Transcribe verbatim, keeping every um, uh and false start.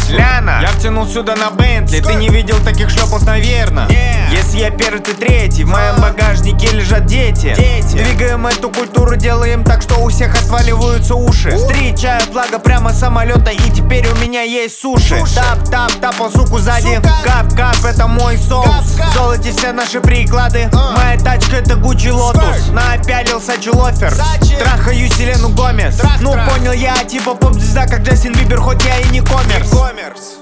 Ляна, я втянул сюда на Бентли. Ты не видел таких шлепов, наверно. Если я первый, ты третий. В моем багажнике лежат дети. Двигаем эту культуру, делаем так, что у всех отваливаются уши. Встречаю флага прямо с самолета, и теперь у меня есть суши. Тап, тап, тапал суку сзади. Кап, кап, это мой соус. В золоте все наши приклады. Моя тачка это Гуччи Лотус. Напялился чулофер. Трахаю Селену Гомес. Ну понял я, типа поп-звезда, как Джастин Бибер, хоть я и не коммерс.